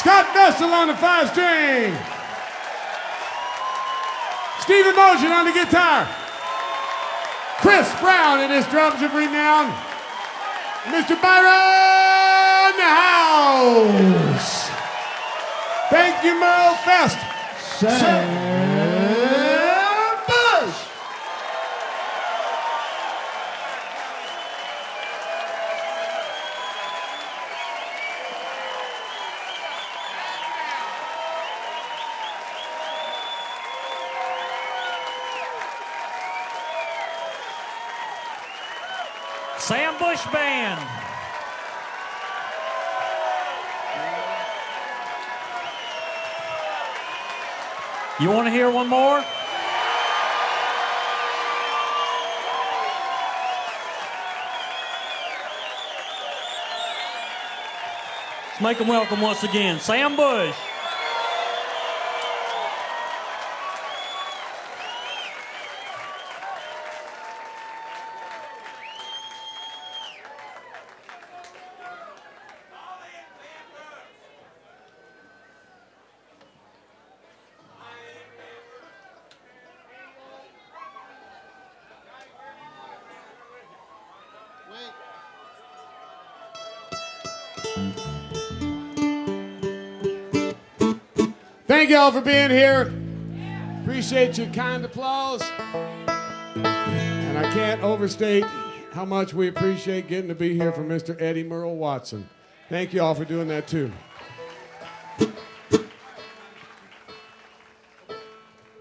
Scott Bessel on the 5-string. Stephen Motion on the guitar. Chris Brown and his drums of renown. Mr. Byron House. Thank you, Merle Fest. Sam Bush. Sam Bush Band. You want to hear one more? Let's make them welcome once again. Sam Bush. Thank y'all for being here. Appreciate your kind applause. And I can't overstate how much we appreciate getting to be here for Mr. Eddie Merle Watson. Thank you all for doing that too.